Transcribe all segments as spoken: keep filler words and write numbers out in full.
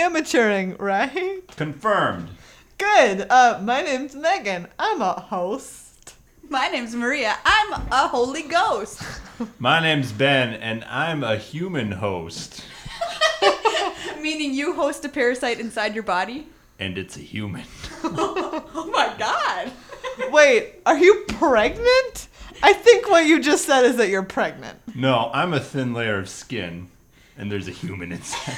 amateuring, right? Confirmed. Good. Uh, my name's Megan. I'm a host. My name's Maria. I'm a holy ghost. My name's Ben, and I'm a human host. Meaning you host a parasite inside your body? And it's a human. Oh my god. Wait, are you pregnant? I think what you just said is that you're pregnant. No, I'm a thin layer of skin, and there's a human inside.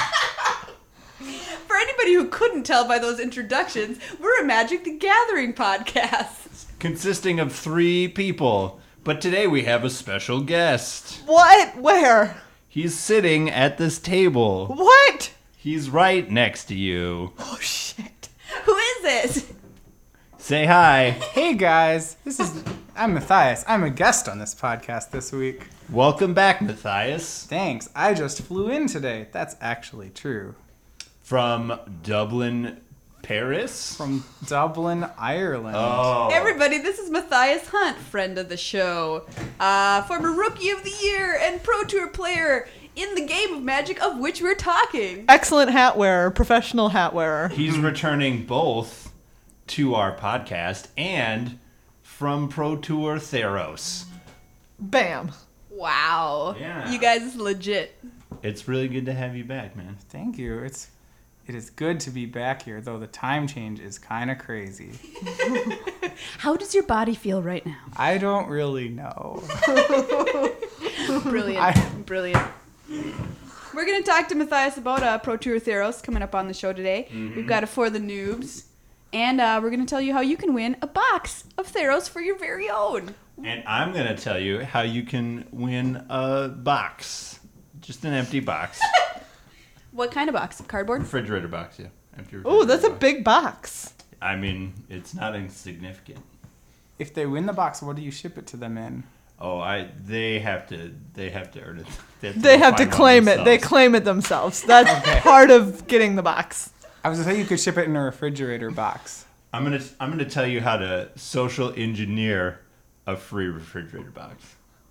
For anybody who couldn't tell by those introductions, we're a Magic the Gathering podcast. Consisting of three people. But today we have a special guest. What? Where? He's sitting at this table. What? He's right next to you. Oh, shit. Who is it? Say hi. Hey guys, this is I'm Matthias. I'm a guest on this podcast this week. Welcome back, Matthias. Thanks. I just flew in today. That's actually true. From Dublin, Paris? From Dublin, Ireland. Oh. Everybody, this is Matthias Hunt, friend of the show, uh, former Rookie of the Year and Pro Tour player in the game of Magic of which we're talking. Excellent hat wearer, professional hat wearer. He's returning both to our podcast and from Pro Tour Theros. Bam. Wow. Yeah. You guys is legit. It's really good to have you back, man. Thank you. It's it is good to be back here, though the time change is kind of crazy. How does your body feel right now? I don't really know. Brilliant. I- Brilliant. We're going to talk to Matthias about uh, Pro Tour Theros coming up on the show today. Mm-hmm. We've got a For the Noobs. And uh, we're going to tell you how you can win a box of Theros for your very own. And I'm going to tell you how you can win a box. Just an empty box. What kind of box? Cardboard? Refrigerator box, yeah. Empty Oh, that's a refrigerator box. big box. I mean, it's not insignificant. If they win the box, what do you ship it to them in? Oh, I they have to they have to earn it. They have to, They go have to find one claim it. They themselves. claim it themselves. That's Okay. part of getting the box. I was gonna say you could ship it in a refrigerator box. I'm gonna I'm gonna tell you how to social engineer a free refrigerator box.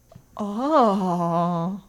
Oh.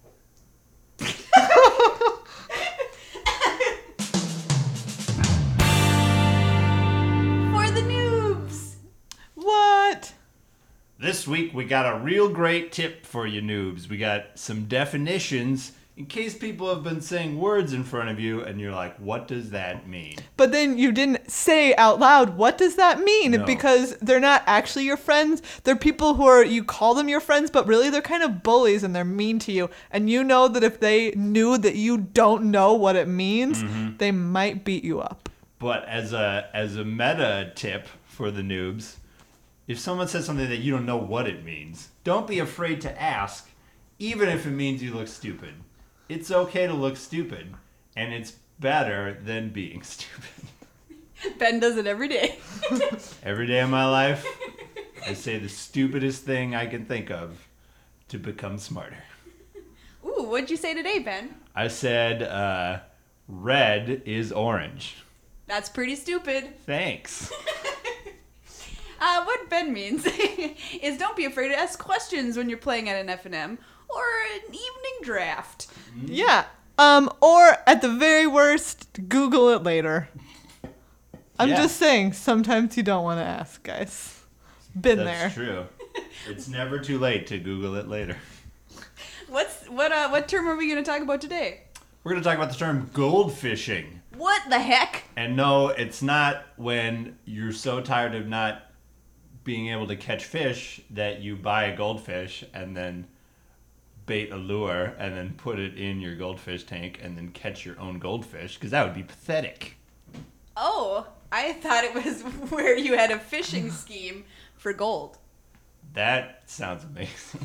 For the Noobs! What? This week we got a real great tip for you noobs. We got some definitions in case people have been saying words in front of you and you're like, what does that mean? But then you didn't say out loud, what does that mean? No. Because they're not actually your friends. They're people who are, you call them your friends, but really they're kind of bullies and they're mean to you. And you know that if they knew that you don't know what it means, Mm-hmm. they might beat you up. But as a as a meta tip for the noobs, if someone says something that you don't know what it means, don't be afraid to ask, even if it means you look stupid. It's okay to look stupid, and it's better than being stupid. Ben does it every day. Every day of my life, I say the stupidest thing I can think of to become smarter. Ooh, what'd you say today, Ben? I said, uh, red is orange. That's pretty stupid. Thanks. Uh, what Ben means is don't be afraid to ask questions when you're playing at an F N M or an evening draft. Yeah. Um, or at the very worst, Google it later. I'm Yeah. just saying, sometimes you don't want to ask, guys. Been That's there. true. It's never too late to Google it later. What's what? Uh, what term are we going to talk about today? We're going to talk about the term goldfishing. What the heck? And no, it's not when you're so tired of not being able to catch fish that you buy a goldfish and then bait a lure and then put it in your goldfish tank and then catch your own goldfish, because that would be pathetic. Oh, I thought it was where you had a fishing scheme for gold. That sounds amazing.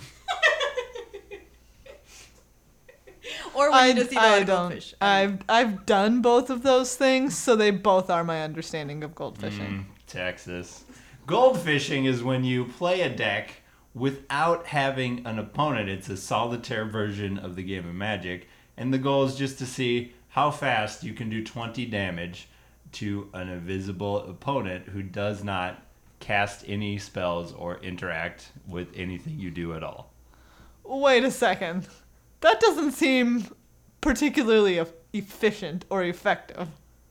Or when I, you just eat a I lot of don't. goldfish. I've I've done both of those things, so they both are my understanding of goldfishing. Mm, Texas. Goldfishing is when you play a deck without having an opponent. It's a solitaire version of the game of Magic, and the goal is just to see how fast you can do twenty damage to an invisible opponent who does not cast any spells or interact with anything you do at all. Wait a second. That doesn't seem particularly efficient or effective.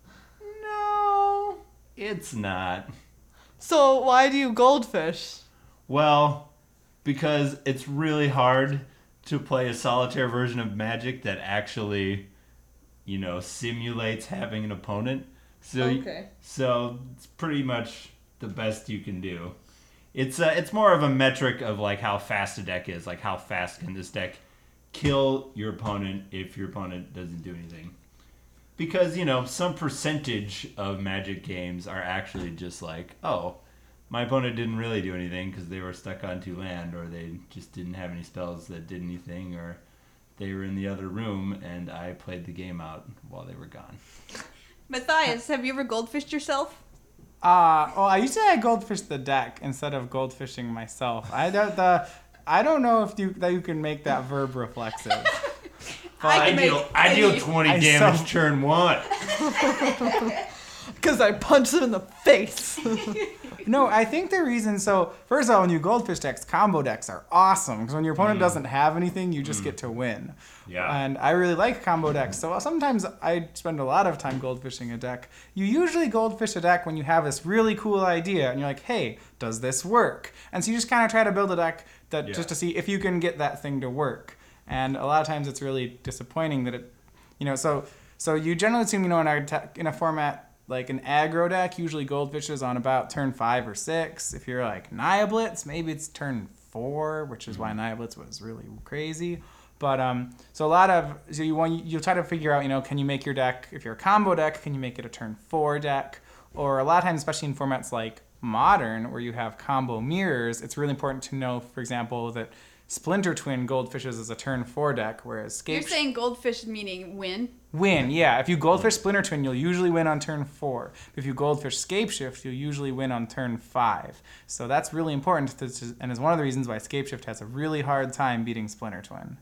No, it's not. So why do you goldfish? Well, because it's really hard to play a solitaire version of Magic that actually, you know, simulates having an opponent. So, Okay. So it's pretty much the best you can do. It's uh, it's more of a metric of like how fast a deck is, like how fast can this deck kill your opponent if your opponent doesn't do anything. Because, you know, some percentage of Magic games are actually just like, oh, my opponent didn't really do anything because they were stuck on two land, or they just didn't have any spells that did anything, or they were in the other room and I played the game out while they were gone. Matthias, have you ever goldfished yourself? Uh, well, I usually I goldfish the deck instead of goldfishing myself. I don't the I don't know if you that you can make that verb reflexive. I I can make deal, I deal any- twenty I damage so- turn one. Because I punched him in the face. No, I think the reason, so first of all, when you goldfish decks, combo decks are awesome because when your opponent doesn't have anything, you just get to win. Yeah. And I really like combo decks, so sometimes I spend a lot of time goldfishing a deck. You usually goldfish a deck when you have this really cool idea and you're like, hey, does this work? And so you just kind of try to build a deck that Yeah. just to see if you can get that thing to work. And a lot of times it's really disappointing that it, you know, so so you generally assume, you know, in a, te- in a format like an aggro deck, usually goldfishes on about turn five or six. If you're like Naya Blitz, maybe it's turn four, which is why Naya Blitz was really crazy. But um, so a lot of so you want you'll try to figure out, you know, can you make your deck, if you're a combo deck, can you make it a turn four deck? Or a lot of times, especially in formats like Modern, where you have combo mirrors, it's really important to know, for example, that Splinter Twin goldfishes as a turn four deck, whereas Scape You're saying goldfish meaning win? win, yeah. If you goldfish Splinter Twin, you'll usually win on turn four. If you goldfish Scapeshift, you'll usually win on turn five. So that's really important, to, and is one of the reasons why Scapeshift has a really hard time beating Splinter Twin.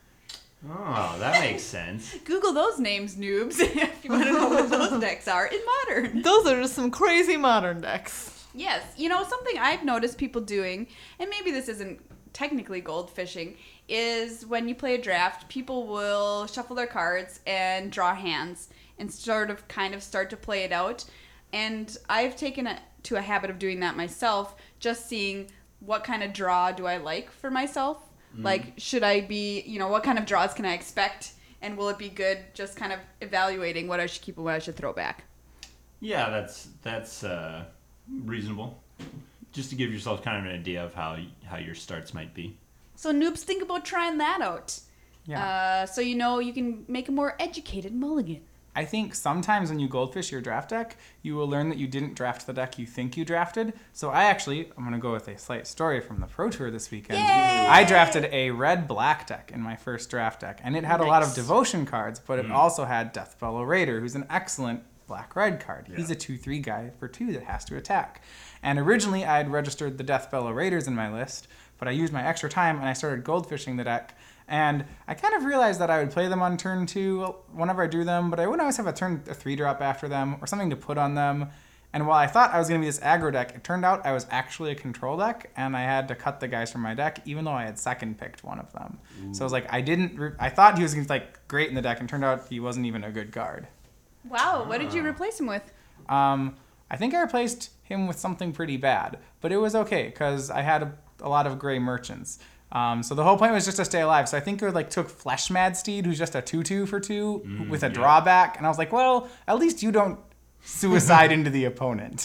Oh, that makes sense. Google those names, noobs, if you want to know what those decks are in Modern. Those are just some crazy modern decks. Yes, you know, something I've noticed people doing, and maybe this isn't technically goldfishing, is when you play a draft, people will shuffle their cards and draw hands and sort of kind of start to play it out. And I've taken it to a habit of doing that myself, just seeing what kind of draw do I like for myself. Mm. Like, should I be, you know, what kind of draws can I expect? And will it be good? Just kind of evaluating what I should keep and what I should throw back. Yeah, that's that's uh, reasonable. Just to give yourself kind of an idea of how how your starts might be. So noobs, think about trying that out. Yeah. Uh, so you know you can make a more educated mulligan. I think sometimes when you goldfish your draft deck, you will learn that you didn't draft the deck you think you drafted. So I actually, I'm going to go with a slight story from the Pro Tour this weekend. Yay! I drafted a red-black deck in my first draft deck, and it had a lot of Nice. devotion cards, but it Mm. also had Deathbellow Raider, who's an excellent black-red card. He's Yeah. a two three guy for two that has to attack. And originally I had registered the Deathbellow Raiders in my list, but I used my extra time and I started goldfishing the deck. And I kind of realized that I would play them on turn two whenever I drew them, but I wouldn't always have a turn a three drop after them or something to put on them. And while I thought I was going to be this aggro deck, it turned out I was actually a control deck, and I had to cut the guys from my deck, even though I had second picked one of them. Ooh. So I was like, I didn't. Re- I thought he was like great in the deck, and turned out he wasn't even a good card. Wow, what did you replace him with? Um, I think I replaced him with something pretty bad, but it was okay because I had a, a lot of gray merchants. Um, so the whole point was just to stay alive. So I think it like took Flesh Mad Steed, who's just a two two for two Mm, with a yeah. drawback, and I was like, well, at least you don't suicide into the opponent.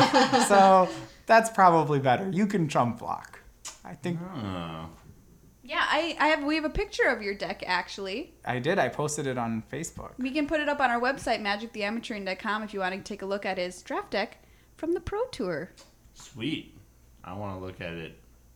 So that's probably better. You can trump block. I think Oh. Yeah, I, I have we have a picture of your deck actually. I did. I posted it on Facebook. We can put it up on our website, magic the amateurin dot com, if you want to take a look at his draft deck from the Pro Tour. Sweet. I want to look at it.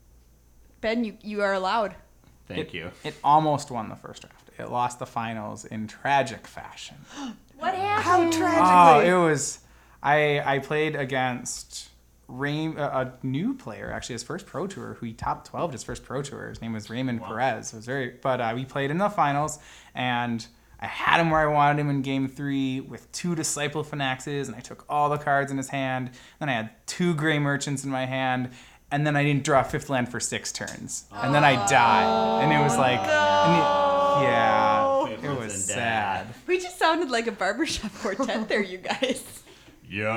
Ben, you, you are allowed. Thank it, you. It almost won the first draft. It lost the finals in tragic fashion. What happened? How Oh, tragically. it was. I I played against Raym, a, a new player, actually his first Pro Tour, who he top twelved his first Pro Tour. His name was Raymond Wow. Perez. It was very, but uh, we played in the finals, and I had him where I wanted him in game three with two Disciple Phynaxes, and I took all the cards in his hand. Then I had two Gray Merchants in my hand, and then I didn't draw a fifth land for six turns, and then I died, and it was like, and it- yeah, it was was and sad. Dad. We just sounded like a barbershop quartet there, you guys. Yo.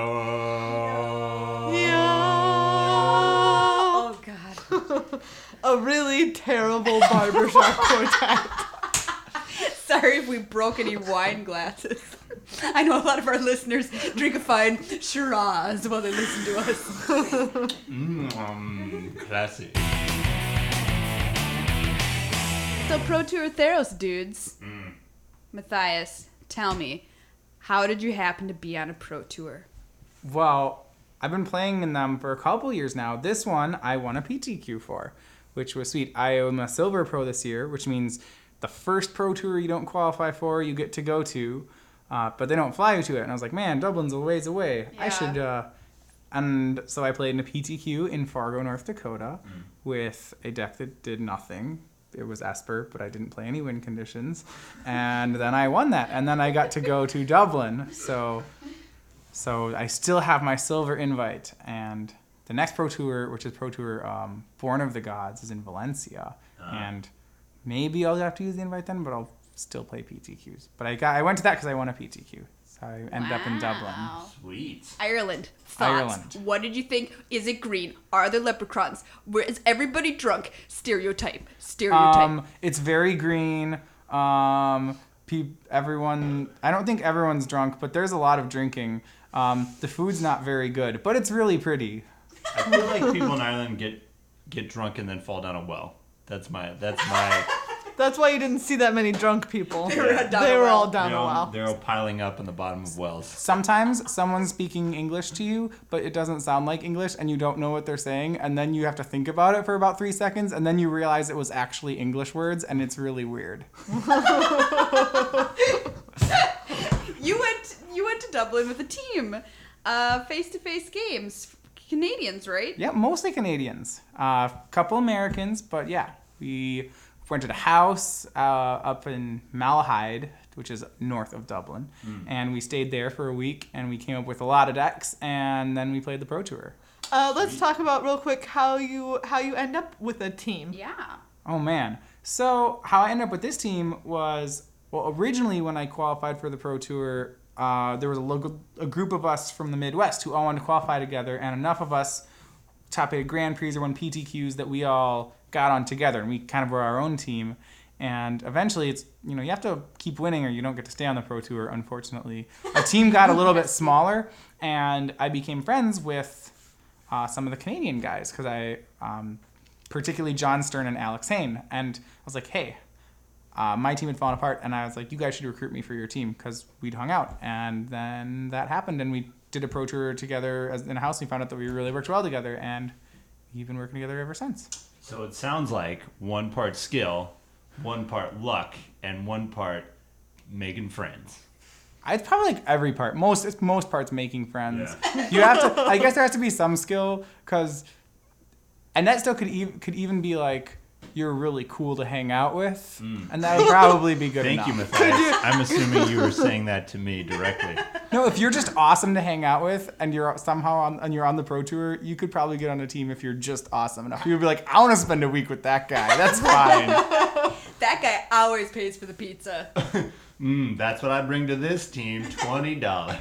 Oh, God. A really terrible barbershop quartet. Sorry if we broke any wine glasses. I know a lot of our listeners drink a fine Shiraz while they listen to us. Mm, um, classy. So, Pro Tour Theros dudes. Mm. Matthias, tell me, how did you happen to be on a Pro Tour? Well, I've been playing in them for a couple years now. This one I won a P T Q for, which was sweet. I am a Silver Pro this year, which means the first Pro Tour you don't qualify for, you get to go to, uh, but they don't fly you to it. And I was like, man, Dublin's a ways away. I Yeah. should... Uh, and so I played in a P T Q in Fargo, North Dakota, Mm. with a deck that did nothing. It was Esper, but I didn't play any win conditions. And then I won that. And then I got to go to Dublin. So so I still have my silver invite. And the next Pro Tour, which is Pro Tour um, Born of the Gods, is in Valencia. Uh-huh. And maybe I'll have to use the invite then, but I'll still play P T Qs. But I got I went to that because I won a P T Q. So I ended up in Dublin. Wow. Sweet. Ireland. Thoughts. Ireland. What did you think? Is it green? Are there leprechauns? Where is everybody drunk? Stereotype. Stereotype. Um, it's very green. Um, pe- everyone, I don't think everyone's drunk, but there's a lot of drinking. Um, the food's not very good, but it's really pretty. I feel like people in Ireland get get drunk and then fall down a well. That's my that's my That's why you didn't see that many drunk people. They were down They a were well. all down they're a all, well. they're all piling up in the bottom of wells. Sometimes someone's speaking English to you, but it doesn't sound like English and you don't know what they're saying, and then you have to think about it for about three seconds, and then you realize it was actually English words, and it's really weird. You went you went to Dublin with a team. Uh, face-to-face games. Canadians, right? Yeah, mostly Canadians. A uh, couple Americans, but yeah. We rented a house uh, up in Malahide, which is north of Dublin. Mm. And we stayed there for a week, and we came up with a lot of decks, and then we played the Pro Tour. Uh, let's talk about real quick how you how you end up with a team. Yeah. Oh, man. So how I ended up with this team was, well, originally when I qualified for the Pro Tour, uh, there was a local a group of us from the Midwest who all wanted to qualify together, and enough of us top eight Grand Prix or won P T Qs that we all got on together, and we kind of were our own team. And eventually, it's, you know, you have to keep winning or you don't get to stay on the Pro Tour, unfortunately. Our team got a little bit smaller, and I became friends with uh, some of the Canadian guys, because I, um, particularly John Stern and Alex Hain. And I was like, hey, uh, my team had fallen apart, and I was like, you guys should recruit me for your team, because we'd hung out. And then that happened, and we did a Pro Tour together as, in a house, and we found out that we really worked well together, and we've been working together ever since. So it sounds like one part skill, one part luck, and one part making friends. It's probably like every part. Most it's most parts making friends. You have to. I guess there has to be some skill, because, and that still could even could even be like you're really cool to hang out with, Mm. and that would probably be good Thank enough. you, Matthias. I'm assuming you were saying that to me directly. No, if you're just awesome to hang out with, and you're somehow on and you're on the Pro Tour, you could probably get on a team if you're just awesome enough. You'd be like, I want to spend a week with that guy. That's fine. That guy always pays for the pizza. Mm, that's what I bring to this team, twenty dollars.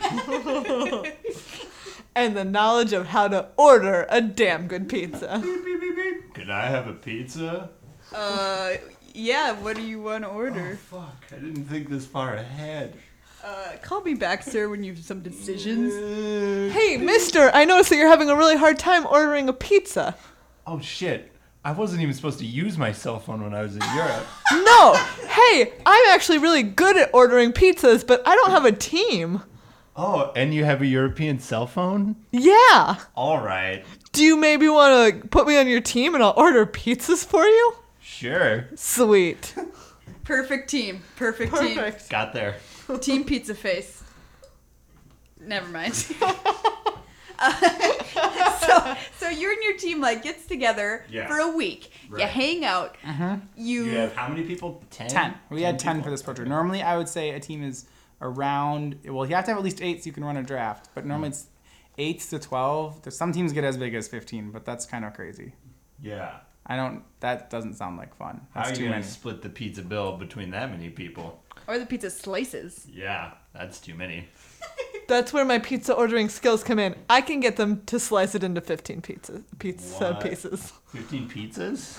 And the knowledge of how to order a damn good pizza. Could I have a pizza? Uh, yeah, what do you want to order? Fuck, I didn't think this far ahead. Uh, call me back, sir, when you have some decisions. Hey, mister, I noticed that you're having a really hard time ordering a pizza. Oh shit. I wasn't even supposed to use my cell phone when I was in Europe. No! Hey, I'm actually really good at ordering pizzas, but I don't have a team. Oh, and you have a European cell phone? Yeah. All right. Do you maybe want to put me on your team and I'll order pizzas for you? Sure. Sweet. Perfect team. Perfect, Perfect. Got there. team. Team Pizza Face. Never mind. uh, so, so you and your team like gets together Yeah. for a week. You Right. hang out. You, You have how many people? Ten? Ten. We had ten people. for this Pro Tour. Normally, I would say a team is around. Well, you have to have at least eight so you can run a draft. But normally it's eight to twelve. There's some teams get as big as fifteen, but that's kind of crazy. Yeah. I don't. That doesn't sound like fun. How That's are too you going many. to split the pizza bill between that many people? Or the pizza slices. Yeah, that's too many. That's where my pizza ordering skills come in. I can get them to slice it into fifteen pizza pizza What? pieces. fifteen pizzas?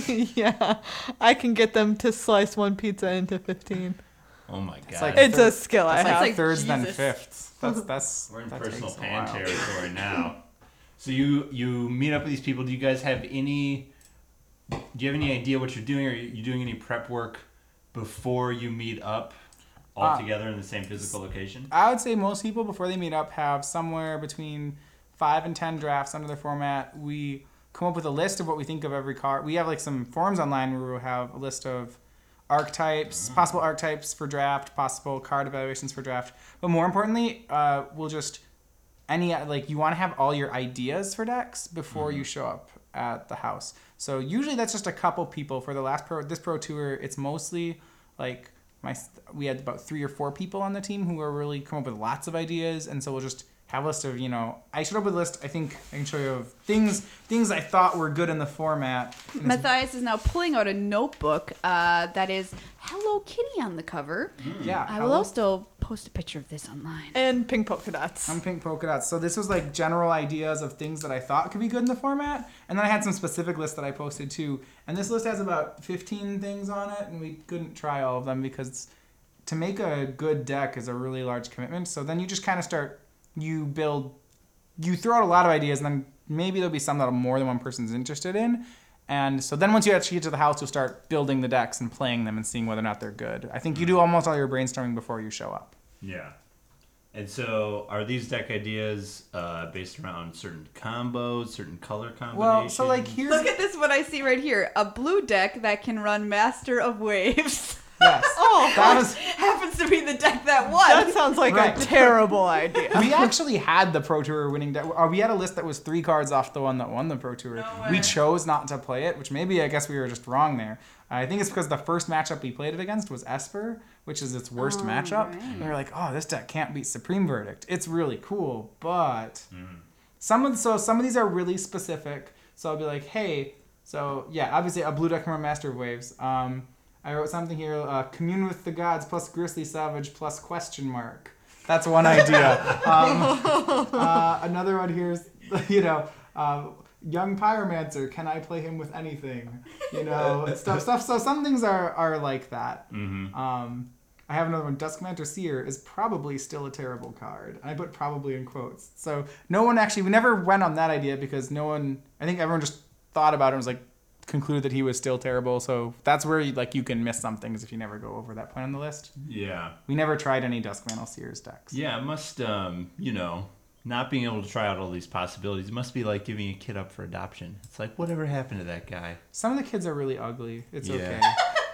Yeah, I can get them to slice one pizza into fifteen. Oh my god. like- It's a third- skill I That's like have. like thirds then Jesus. fifths. That's that's. We're in that personal takes a pan while. territory now. So you you meet up with these people. Do you guys have any? Do you have any idea what you're doing? Are you doing any prep work before you meet up all Uh, together in the same physical location? I would say most people before they meet up have somewhere between five and ten drafts under their format. We come up with a list of what we think of every card. We have like some forums online where we'll have a list of archetypes, possible archetypes for draft, possible card evaluations for draft. But more importantly, uh, we'll just any like you want to have all your ideas for decks before you show up at the house. So usually that's just a couple people. For the last pro this pro tour, it's mostly like my we had about three or four people on the team who are really come up with lots of ideas, and so we'll just have a list of, you know, I showed up with a list, I think I can show you of things things I thought were good in the format. And it's- Matthias is now pulling out a notebook uh, that is Hello Kitty on the cover. yeah, I will hello. also post a picture of this online. And pink polka dots. I'm pink polka dots. So this was like general ideas of things that I thought could be good in the format, and then I had some specific lists that I posted too. And this list has about fifteen things on it, and we couldn't try all of them because to make a good deck is a really large commitment. So then you just kind of start, you build, you throw out a lot of ideas, and then maybe there'll be some that more than one person's interested in. And so then once you actually get to the house, you'll start building the decks and playing them and seeing whether or not they're good. I think you do almost all your brainstorming before you show up. Yeah. And so, are these deck ideas uh, based around certain combos, certain color combinations? Well, so like here's Look at this, what I see right here. A blue deck that can run Master of Waves. yes. Oh, That was Happens to be the deck that won. that sounds like Right. a terrible idea. we actually had the Pro Tour winning deck. Or we had a list that was three cards off the one that won the Pro Tour. No We way. chose not to play it, which maybe I guess we were just wrong there. I think it's because the first matchup we played it against was Esper, which is its worst Oh, matchup. right. And we were like, oh, this deck can't beat Supreme Verdict. It's really cool, but some of so some of these are really specific. So I'll be like, hey, so yeah, obviously a blue deck can run Master of Waves. Um, I wrote something here: uh, commune with the gods plus Grizzly Savage plus question mark. That's one idea. um, uh, another one here is, you know, uh, young pyromancer. Can I play him with anything? You know, stuff, stuff. So some things are are like that. Mm-hmm. Um, I have another one. Duskmanter Seer is probably still a terrible card. I put probably in quotes. So no one actually, we never went on that idea because no one, I think everyone just thought about it and was like, concluded that he was still terrible. So that's where you, like you can miss some things if you never go over that point on the list. Yeah. We never tried any Duskmantle Seers decks. Yeah, it must, um, you know, not being able to try out all these possibilities must be like giving a kid up for adoption. It's like, whatever happened to that guy? Some of the kids are really ugly. It's Yeah. okay.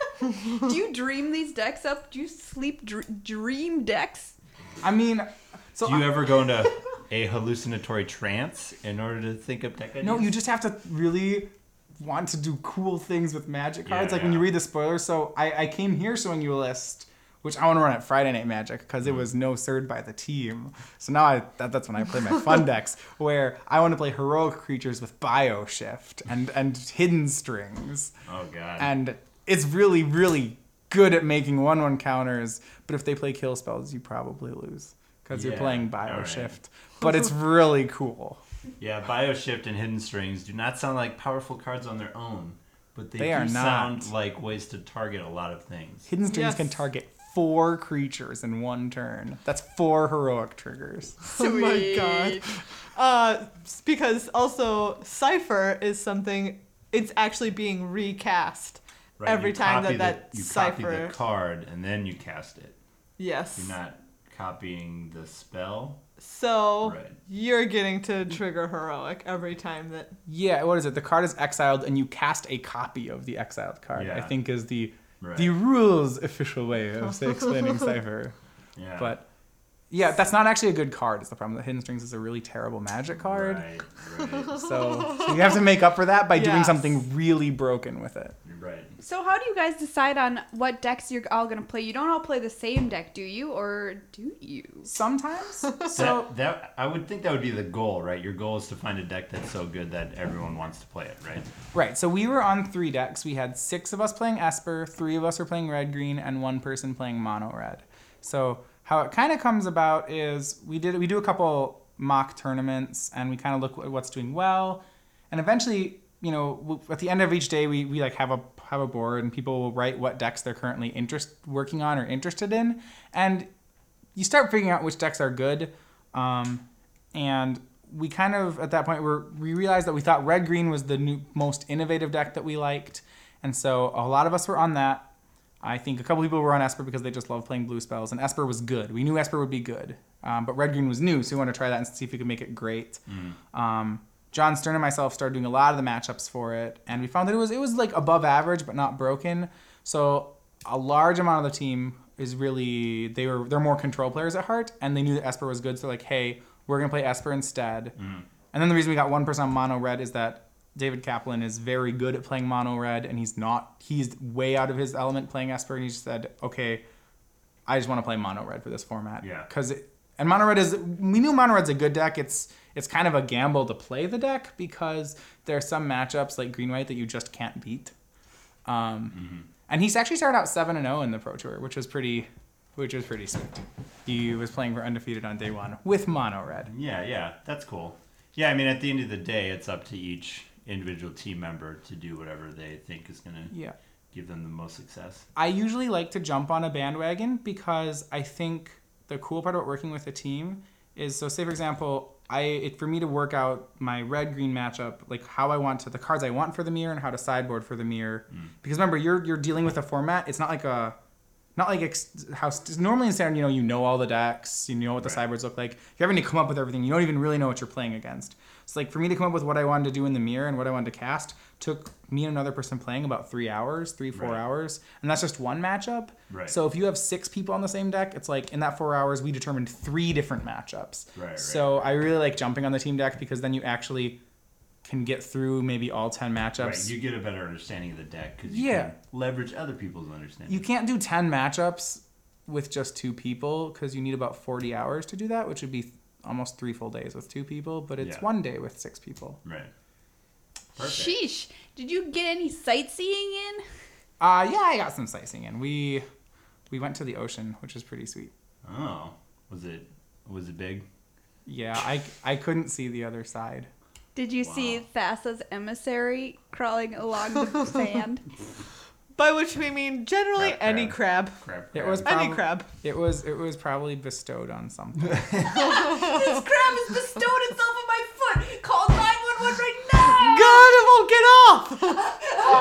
Do you dream these decks up? Do you sleep dr- dream decks? I mean, so Do you I- ever go into a hallucinatory trance in order to think up deck ideas? no, you just have to really want to do cool things with Magic cards. Yeah, like when you yeah. read the spoilers. So I, I came here showing you a list, which I want to run at Friday Night Magic because it was no third by the team. So now I that, that's when I play my fun decks where I want to play heroic creatures with Bio Shift and and Hidden Strings. Oh, God. And it's really, really good at making one one counters, but if they play kill spells, you probably lose because you're Yeah, playing Bio alright. Shift. But it's really cool. Yeah, Bioshift and Hidden Strings do not sound like powerful cards on their own, but they, They do are not. sound like ways to target a lot of things. Hidden Strings Yes. can target four creatures in one turn. That's four heroic triggers. Oh my god. Sweet. Uh, because also Cipher is something. It's actually being recast Right, every you time copy that the, that you Cipher. copy the card and then you cast it. Yes. You're not copying the spell. So Right. you're getting to trigger heroic every time that. Yeah, what is it? The card is exiled, and you cast a copy of the exiled card. I Yeah. think is the Right. the rules official way of say, explaining Cipher. Yeah. But Yeah, that's not actually a good card. Is the problem. The Hidden Strings is a really terrible Magic card. Right, right. So, so you have to make up for that by doing Yes. something really broken with it. You're right. So how do you guys decide on what decks you're all gonna play? You don't all play the same deck, do you? Or do you? Sometimes. So that, that I would think that would be the goal, right? Your goal is to find a deck that's so good that everyone wants to play it, right? right. So we were on three decks. We had six of us playing Esper, three of us were playing red green, and one person playing mono red. So how it kind of comes about is we did we do a couple mock tournaments and we kind of look at what's doing well, and eventually, you know, at the end of each day we, we like have a have a board and people will write what decks they're currently interest working on or interested in, and you start figuring out which decks are good, um, and we kind of at that point we're, we realized that we thought red green was the new most innovative deck that we liked, and so a lot of us were on that. I think a couple people were on Esper because they just love playing blue spells, and Esper was good. We knew Esper would be good, um, but red green was new, so we wanted to try that and see if we could make it great. Mm. Um, John Stern and myself started doing a lot of the matchups for it, and we found that it was it was like above average but not broken. So a large amount of the team is really they were they're more control players at heart, and they knew that Esper was good, so like, hey, we're gonna play Esper instead. Mm. And then the reason we got one person on mono red is that David Kaplan is very good at playing mono red, and he's not he's way out of his element playing Esper, and he just said, okay, I just want to play mono red for this format. Yeah. Because and mono red is we knew mono red's a good deck. It's it's kind of a gamble to play the deck because there are some matchups like green white that you just can't beat. Um, Mm-hmm. and he's actually started out seven and zero in the Pro Tour, which was pretty which was pretty sweet. He was playing for undefeated on day one with mono red. Yeah, yeah, that's cool. Yeah, I mean, at the end of the day, it's up to each individual team member to do whatever they think is going to Yeah. give them the most success. I usually like to jump on a bandwagon because I think the cool part about working with a team is, so say for example, I it, for me to work out my red-green matchup, like how I want to, the cards I want for the mirror and how to sideboard for the mirror. Mm. Because remember, you're you're dealing with a format. It's not like a, not like ex, how normally in Standard, you know, you know all the decks, you know what the Right. sideboards look like. You're having to come up with everything. You don't even really know what you're playing against. So like for me to come up with what I wanted to do in the mirror and what I wanted to cast took me and another person playing about three hours, three, four Right. hours. And that's just one matchup. Right. So if you have six people on the same deck, it's like in that four hours, we determined three different matchups. Right, right. So I really like jumping on the team deck because then you actually can get through maybe all ten matchups. Right, you get a better understanding of the deck because you Yeah. can leverage other people's understanding. You can't do ten matchups with just two people because you need about forty hours to do that, which would be almost three full days with two people, but it's Yeah. one day with six people. Right. Perfect. Sheesh. Did you get any sightseeing in? Uh, yeah, I got some sightseeing in. We we went to the ocean, which is pretty sweet. Oh, was it was it big? Yeah, I, I couldn't see the other side. Did you Wow. see Thassa's emissary crawling along the sand? By which we mean generally Crab, any crab. crab. Crap. It was Any prob- crab. It was it was probably bestowed on something. This crab has bestowed itself on my foot. Call nine one one right now. God, it won't get off!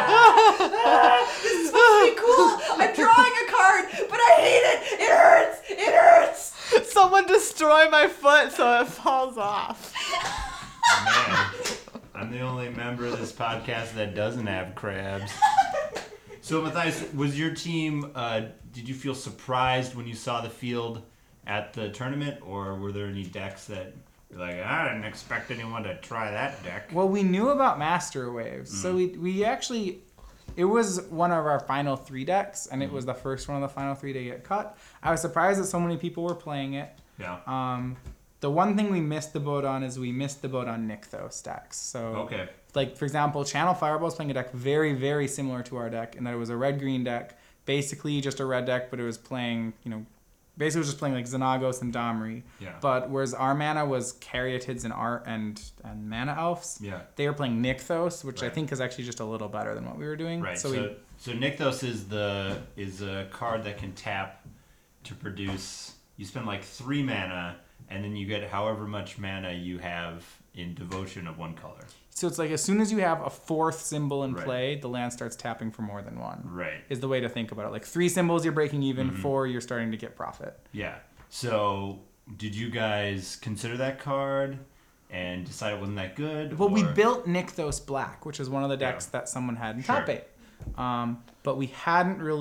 This is supposed to be cool. I'm drawing a card, but I hate it. It hurts. It hurts. Someone destroy my foot so it falls off. Man, I'm the only member of this podcast that doesn't have crabs. So, Matthias, was your team, uh, did you feel surprised when you saw the field at the tournament, or were there any decks that you're like, I didn't expect anyone to try that deck? Well, we knew about Master Waves, Mm. so we we actually, it was one of our final three decks, and it was the first one of the final three to get cut. I was surprised that so many people were playing it. Yeah. Um, the one thing we missed the boat on is we missed the boat on Nykthos decks. So, Okay. like for example, Channel Fireball is playing a deck very very similar to our deck in that it was a red green deck, basically just a red deck, but it was playing you know. Basically, it was just playing like Xenagos and Domri. Yeah. But whereas our mana was Caryatids and Art and and Mana Elves, Yeah. they were playing Nykthos, which I Right. think is actually just a little better than what we were doing. Right. So, So, we, so Nykthos is the is a card that can tap to produce. You spend like three mana, and then you get however much mana you have in devotion of one color. so it's like as soon as you have a fourth symbol in Right. play, the land starts tapping for more than one. Right. Is the way to think about it. Like three symbols, you're breaking even. Mhm. Four, you're starting to get profit. Yeah. So, did you guys consider that card and decide it wasn't that good? Well, we or- built Nykthos Black, which is one of the decks Yeah. that someone had in Sure. top eight. Um, but we hadn't really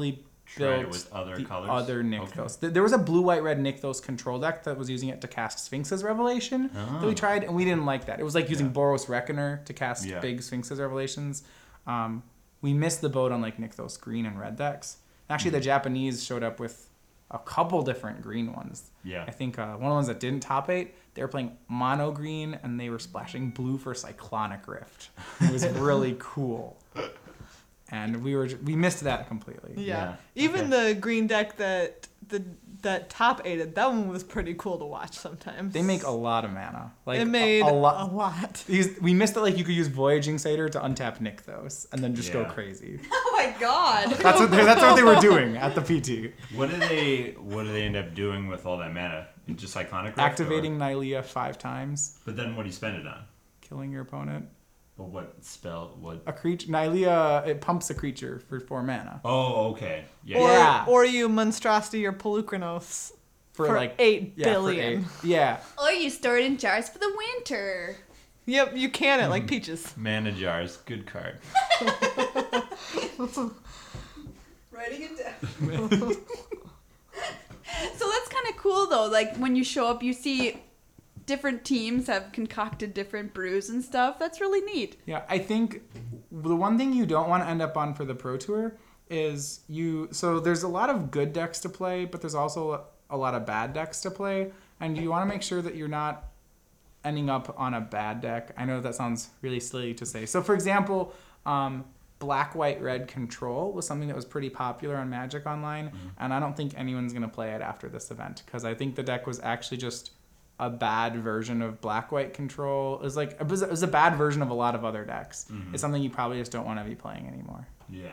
Tried it built with other the colors? other Okay. Nykthos. Th- There was a blue, white, red Nykthos control deck that was using it to cast Sphinx's Revelation that we Oh. tried, and we didn't like that. It was like using Yeah. Boros Reckoner to cast Yeah. big Sphinx's Revelations. Um, we missed the boat on like Nykthos green and red decks. Actually, Mm-hmm. the Japanese showed up with a couple different green ones. Yeah. I think uh, one of the ones that didn't top eight, they were playing mono green and they were splashing blue for Cyclonic Rift. It was really cool. And we were ju- we missed that completely. Yeah. Yeah. Even Okay. the green deck that the that top aided, that one was pretty cool to watch sometimes. They make a lot of mana. Like it made a, a a lot. lot. These, we missed it. Like you could use Voyaging Satyr to untap Nykthos and then just go Yeah. crazy. Oh my god. That's what they, that's what they were doing at the P T. What did they What do they end up doing with all that mana? Just Cyclonic Rift, Activating or- Nylea five times, But then what do you spend it on? killing your opponent. Well, what spell? What? A creature Nylea, it pumps a creature for four mana Oh, okay. Yeah. Or, Yeah. or you monstrosity or Pelucranos for, for like eight yeah, for billion. eight. Yeah. Or you store it in jars for the winter. Yep, you can it Hmm. like peaches. Mana jars, good card. Writing it down. So that's kind of cool though. Like when you show up, you see different teams have concocted different brews and stuff. That's really neat. Yeah, I think the one thing you don't want to end up on for the Pro Tour is you. So there's a lot of good decks to play, but there's also a lot of bad decks to play, and you want to make sure that you're not ending up on a bad deck. I know that sounds really silly to say. So for example, um, black, white, red control was something that was pretty popular on Magic Online, and I don't think anyone's gonna play it after this event because I think the deck was actually just a bad version of black white control. It was like it was, it was a bad version of a lot of other decks. Mhm. It's something you probably just don't want to be playing anymore. Yeah.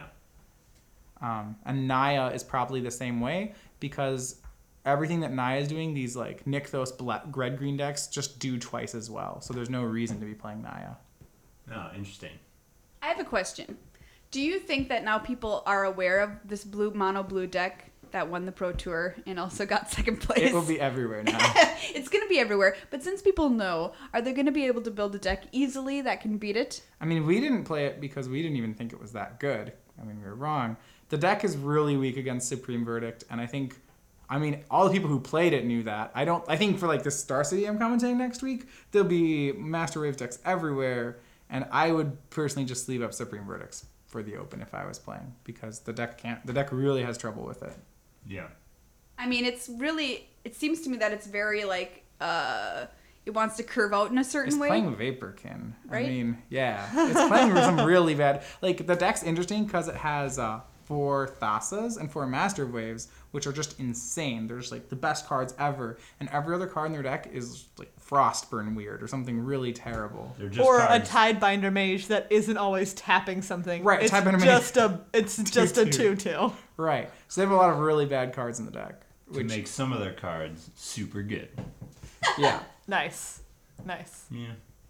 Um, and Naya is probably the same way because everything that Naya is doing, these like Nykthos black, red green decks just do twice as well. So there's no reason to be playing Naya. Oh, interesting. I have a question. Do you think that now people are aware of this blue mono blue deck that won the Pro Tour and also got second place? It will be everywhere now. It's going to be everywhere. But since people know, are they going to be able to build a deck easily that can beat it? I mean, we didn't play it because we didn't even think it was that good. I mean, we were wrong. The deck is really weak against Supreme Verdict, and I think, I mean, all the people who played it knew that. I don't. I think for like the Star City I'm commentating next week, there'll be Master Wave decks everywhere, and I would personally just leave up Supreme Verdicts for the Open if I was playing because the deck can't. The deck really has trouble with it. Yeah. I mean, it's really, it seems to me that it's very like, uh, it wants to curve out in a certain It's way. playing Vaporkin. Right? I mean, yeah. It's playing some really bad. Like, the deck's interesting because it has uh, four Thasas and four Master Waves, which are just insane. They're just, like, the best cards ever. And every other card in their deck is, like, Frostburn weird or something really terrible. They're just Or cards. a Tidebinder Mage that isn't always tapping something. Right, a it's Tidebinder Mage. just a it's just a two-two. two-two. Right. So they have a lot of really bad cards in the deck. to Which, make some of their cards super good. yeah. Nice. Nice. Yeah.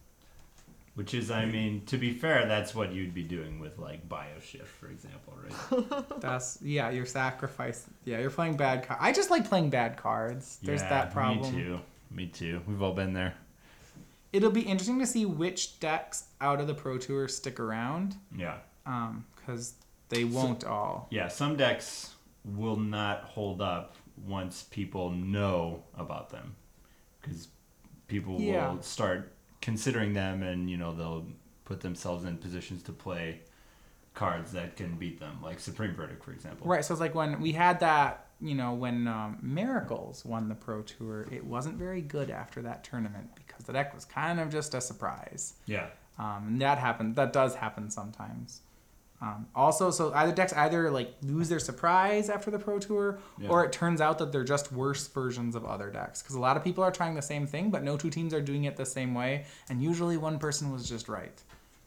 Which is, I mean, to be fair, that's what you'd be doing with like Bioshift, for example, right? That's, yeah, you're sacrifice. Yeah, you're playing bad cards. I just like playing bad cards. There's Yeah, that problem. Me too. Me too. We've all been there. It'll be interesting to see which decks out of the Pro Tour stick around. Yeah. Um, because they won't all. Yeah, some decks will not hold up once people know about them. Because people Yeah. will start considering them and, you know, they'll put themselves in positions to play cards that can beat them, like Supreme Verdict, for example. Right, so it's like when we had that, you know, when um, Miracles won the Pro Tour, it wasn't very good after that tournament because the deck was kind of just a surprise. Yeah. Um, and that happened. That does happen sometimes. Um, also, so either decks either like lose their surprise after the Pro Tour, Yeah. or it turns out that they're just worse versions of other decks. Because a lot of people are trying the same thing, but no two teams are doing it the same way, and usually one person was just right.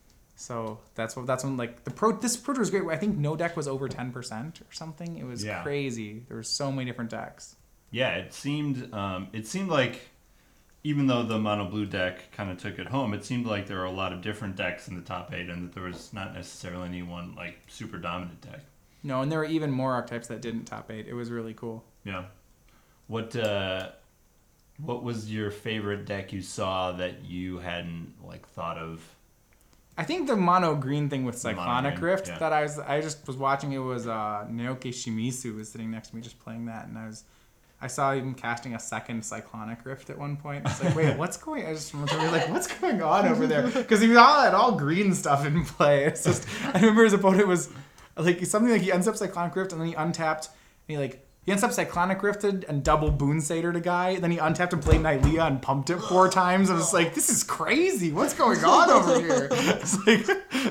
So that's what that's when like the pro this Pro Tour was great. I think no deck was over ten percent or something. It was Yeah. crazy. There were so many different decks. Yeah, it seemed um, it seemed like even though the mono blue deck kind of took it home, it seemed like there were a lot of different decks in the top eight, and that there was not necessarily any one like super dominant deck. No, and there were even more archetypes that didn't top eight. It was really cool. Yeah. What uh, what was your favorite deck you saw that you hadn't like thought of? I think the mono green thing with The mono Cyclonic green, Rift yeah. that I was I just was watching, it was uh, Naoki Shimizu was sitting next to me just playing that, and I was I saw him casting a second Cyclonic Rift at one point. I was like, wait, what's going? I just remember like, what's going on over there? Because he all had all green stuff in play. It's just I remember his opponent was like something like he ends up Cyclonic Rift and then he untapped and he like. He ends up Cyclonic Rifted and double Boon Satyred a guy. Then he untapped and played Nylea and pumped it four times. I was like, this is crazy. What's going on over here? It's like,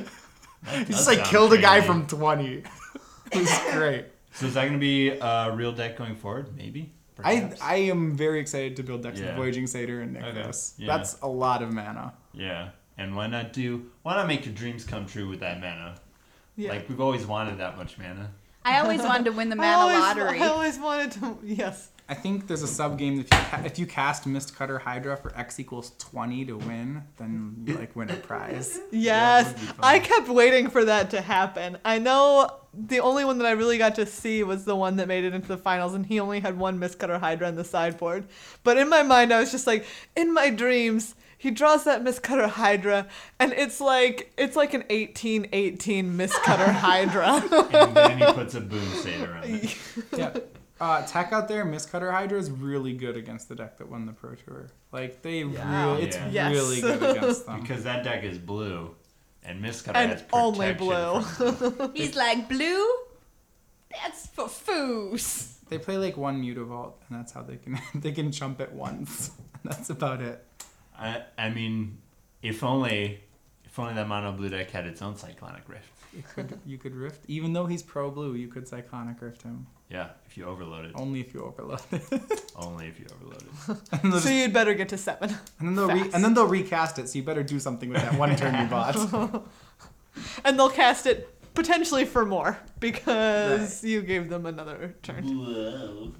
he just like sound killed a guy crazy. from twenty. It was great. So is that going to be a real deck going forward? Maybe. I Perhaps? I am very excited to build decks Yeah. with Voyaging Satyr and Nicholas. Yeah. That's a lot of mana. Yeah. And why not do? Why not make your dreams come true with that mana? Yeah. Like we've always wanted that much mana. I always wanted to win the I mana always, lottery. I always wanted to. Yes. I think there's a sub game that if you, ca- if you cast Mistcutter Hydra for X equals twenty to win, then you like win a prize. Yes. would be fun. I kept waiting for that to happen. I know the only one that I really got to see was the one that made it into the finals, and he only had one Mistcutter Hydra on the sideboard. But in my mind, I was just like, in my dreams, he draws that Mistcutter Hydra, and it's like it's like an eighteen eighteen Mistcutter Hydra. And then he puts a Boon Satyr on it. Yeah. Uh, tech out there, Mistcutter Hydra is really good against the deck that won the Pro Tour. Like they Yeah. really, it's Yeah. Yes. really good against them. Because that deck is blue, and Mistcutter And has only protection blue. from- He's like, blue? That's for foos. They play like one Mutavault, and that's how they can they can jump it once. That's about it. I I mean, if only if only that mono blue deck had its own Cyclonic Rift. You could you could rift, even though he's pro blue, you could Cyclonic Rift him. Yeah, if you overload it. Only if you overload it. Only if you overload it. and, they'll So just- you'd better get to seven. and then they'll re- fast. and then they'll recast it. So you better do something with that one turn you bought. And they'll cast it potentially for more because you gave them another turn. Whoa.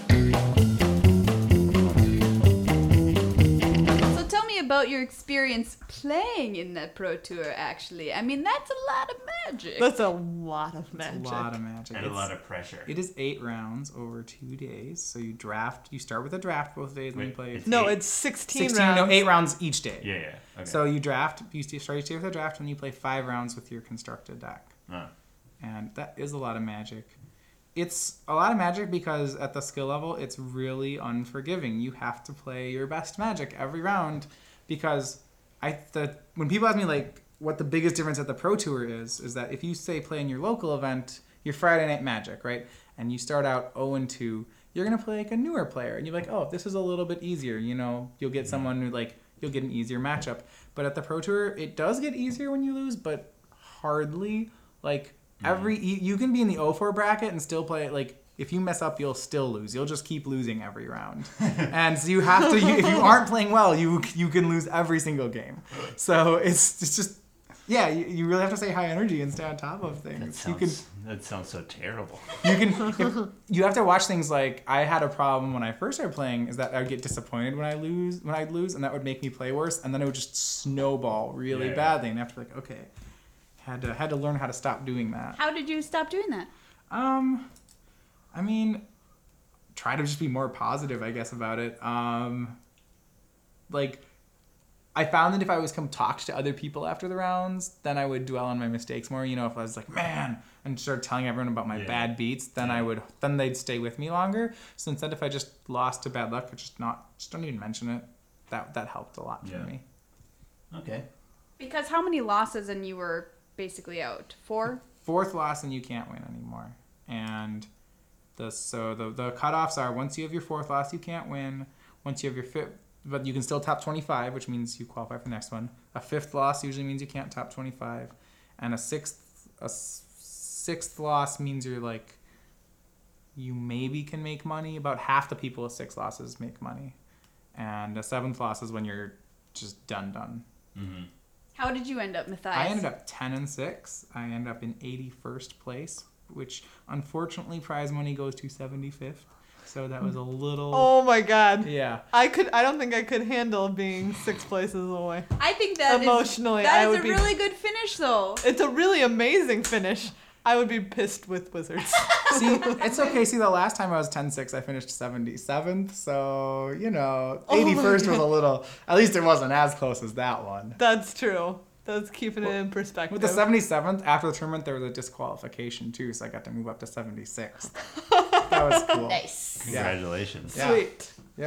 So tell me about your experience playing in the Pro Tour, actually. I mean, that's a lot of magic. That's a lot of It's magic. a lot of magic. And a It's- lot of pressure. It is eight rounds over two days. So you draft. You start with a draft both days, and then you Wait, play it's No, eight? it's sixteen, sixteen. rounds. No, eight rounds each day. Yeah, yeah. Okay. So you draft. You st- start each day with a draft, and you play five rounds with your constructed deck. Oh. And that is a lot of magic. It's a lot of magic because at the skill level, it's really unforgiving. You have to play your best magic every round because I the when people ask me like what the biggest difference at the Pro Tour is, is that if you say play in your local event, your Friday Night Magic, right, and you start out oh and two, you're gonna play like a newer player, and you're like, oh, this is a little bit easier. You know, you'll get someone who like you'll get an easier matchup. But at the Pro Tour, it does get easier when you lose, but hardly. Like every you, you can be in the oh four bracket and still play it. Like if you mess up, you'll still lose. You'll just keep losing every round, and so you have to. You, if you aren't playing well, you you can lose every single game. So it's it's just yeah. You, you really have to stay high energy and stay on top of That things. You can sounds, that sounds so terrible. you can if, you have to watch things like I had a problem when I first started playing is that I would get disappointed when I lose when I'd lose and that would make me play worse and then it would just snowball really Yeah. badly and I have to be like okay had to had to learn how to stop doing that. How did you stop doing that? Um, I mean, try to just be more positive, I guess, about it. Um, like, I found that if I was come talk to other people after the rounds, then I would dwell on my mistakes more. You know, if I was like, man, and start telling everyone about my Yeah. bad beats, then I would, then they'd stay with me longer. So instead, if I just lost to bad luck, I just not, just don't even mention it. That that helped a lot for Yeah. me. Okay. Because how many losses and you were basically out? Four? Fourth loss and you can't win anymore. And the so the the cutoffs are once you have your fourth loss you can't win. Once you have your fifth, but you can still top twenty-five, which means you qualify for the next one. A fifth loss usually means you can't top twenty-five, and a sixth a s- sixth loss means you're like you maybe can make money. About half the people with six losses make money, and a seventh loss is when you're just done done. Mm-hmm. How did you end up, Matthias? I ended up ten and six. I ended up in eighty-first place, which unfortunately prize money goes to seventy-fifth. So that was a little Oh my god. yeah. I could. I don't think I could handle being six places away. I think that is- Emotionally, that I is would a be- really good finish, though. It's a really amazing finish. I would be pissed with Wizards. See, it's okay. See, the last time I was ten six, I finished seventy-seventh. So, you know, Oh my eighty-first was a God. little, at least it wasn't as close as that one. That's true. That's keeping it in perspective. With the seventy-seventh, after the tournament, there was a disqualification too, so I got to move up to seventy-sixth. That was cool. Nice. Congratulations. Yeah. Sweet. Yep.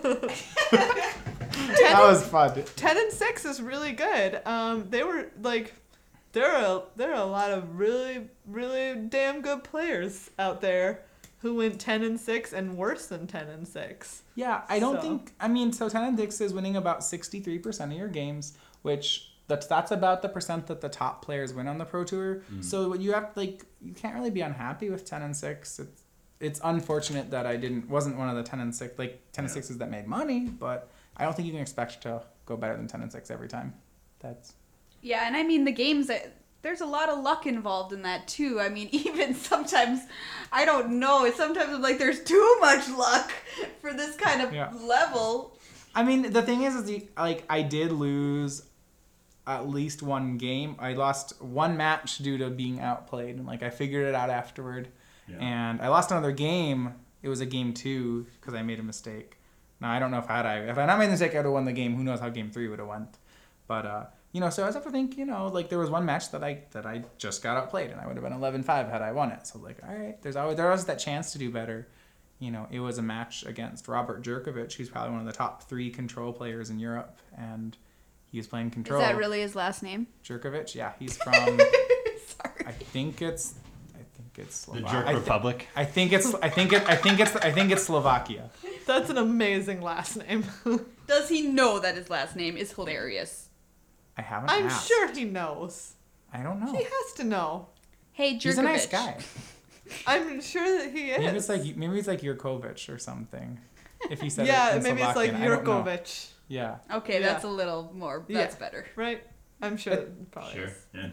ten, That was fun. ten and six is really good. Um, they were like, there are there are a lot of really really damn good players out there who went ten and six and worse than ten and six. Yeah, I don't So- think. I mean, so ten and six is winning about sixty-three percent of your games, which that's that's about the percent that the top players win on the Pro Tour. So what you have like, you can't really be unhappy with ten and six. It's it's unfortunate that I didn't wasn't one of the ten and six like ten and Yeah. sixes that made money, but I don't think you can expect to go better than ten and six every time. That's Yeah, and I mean the games that there's a lot of luck involved in that too. I mean, even sometimes I don't know. Sometimes I'm like, there's too much luck for this kind of Yeah. level. I mean, the thing is, is the, like I did lose at least one game. I lost one match due to being outplayed, and like I figured it out afterward. Yeah. And I lost another game. It was a game two because I made a mistake. Now I don't know if had I if I not made a mistake, I would have won the game. Who knows how game three would have went? But uh, you know, so I was have to think. You know, like there was one match that I that I just got outplayed, and I would have been eleven five had I won it. So like, all right, there's always there was that chance to do better. You know, it was a match against Robert Jerkovic, who's probably one of the top three control players in Europe, and he was playing control. Is that really his last name? Jerkovic? Yeah, he's from. Sorry. I think it's. I think it's. The Slova- Jerk I thi- Republic. I think it's. I think it. I think it's. I think it's Slovakia. That's an amazing last name. Does he know that his last name is hilarious? I haven't. I'm asked. sure he knows. I don't know. He has to know. Hey, Jerkovic. He's a nice guy. I'm sure that he is. Maybe it's like maybe it's like Yurkovich or something. If he said yeah, it in maybe it's like Slovakian, I don't know. Yurkovic, Yeah. Okay, Yeah. that's a little more. That's Yeah. better. right? I'm sure it probably Sure. is. Yeah.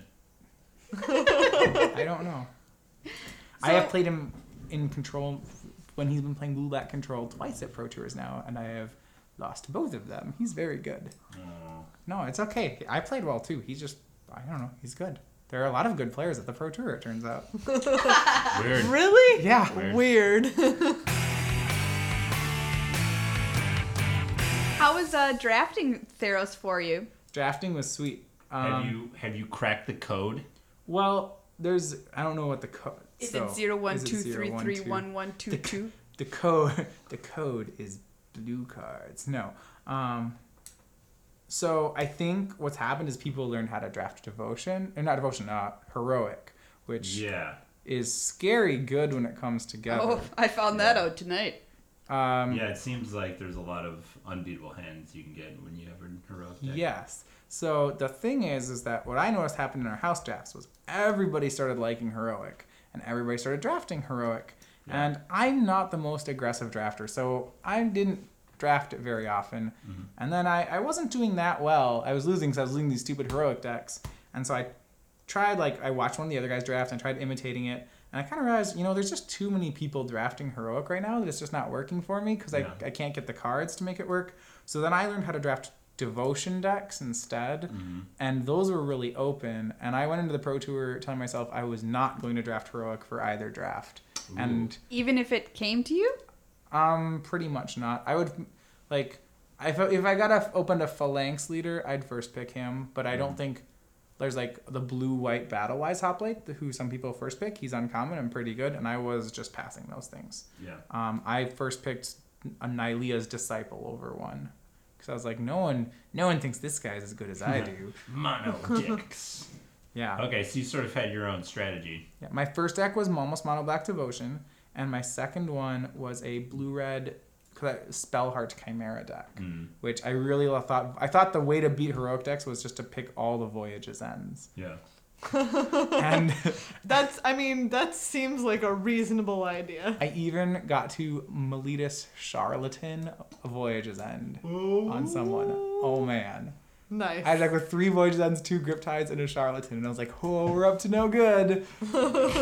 I don't know. I So- have played him in control when he's been playing Blue Black Control twice at Pro Tours now, and I have lost both of them. He's very good. Oh. No, it's okay. I played well too. He's just I don't know. He's good. There are a lot of good players at the Pro Tour. It turns out. Weird. Really? Yeah. Weird. Weird. How was uh, drafting Theros for you? Drafting was sweet. Um, Have you have you cracked the code? Well, there's I don't know what the code. Is so, it zero one is it two zero, three one, three two? one one two two? The code the code is blue cards. No. Um so I think what's happened is people learned how to draft devotion, or not devotion, uh heroic, which Yeah. is scary good when it comes together. Oh, I found that out tonight. Um Yeah, it seems like there's a lot of unbeatable hands you can get when you have a heroic deck. Yes. So the thing is, is that what I noticed happened in our house drafts was everybody started liking heroic, and everybody started drafting heroic. Yeah. And I'm not the most aggressive drafter, so I didn't draft it very often. Mhm. And then I, I wasn't doing that well. I was losing because I was losing these stupid heroic decks. And so I tried, like, I watched one of the other guys draft and I tried imitating it. And I kind of realized, you know, there's just too many people drafting heroic right now that it's just not working for me because Yeah. I, I can't get the cards to make it work. So then I learned how to draft devotion decks instead, Mhm. and those were really open. And I went into the Pro Tour telling myself I was not going to draft heroic for either draft, and Even if it came to you? um, pretty much not. I would like if if I got a opened a phalanx leader, I'd first pick him, but I don't think there's like the blue white battle wise hoplite who some people first pick. He's uncommon and pretty good, and I was just passing those things. Yeah. Um, I first picked a Nylea's disciple over one. Because I was like, no one, no one thinks this guy's as good as I do. Mono dicks. Yeah. Okay, so you sort of had your own strategy. Yeah. My first deck was almost mono black devotion, and my second one was a blue red Spellheart Chimera deck, Mm. which I really thought. I thought the way to beat heroic decks was just to pick all the Voyage's ends. Yeah. And That's, I mean, that seems like a reasonable idea. I even got to Meletus Charlatan Voyage's End on someone. Oh man. Nice. I had like with three Voyage's Ends, two Grip Tides, and a Charlatan, and I was like, oh, we're up to no good. Is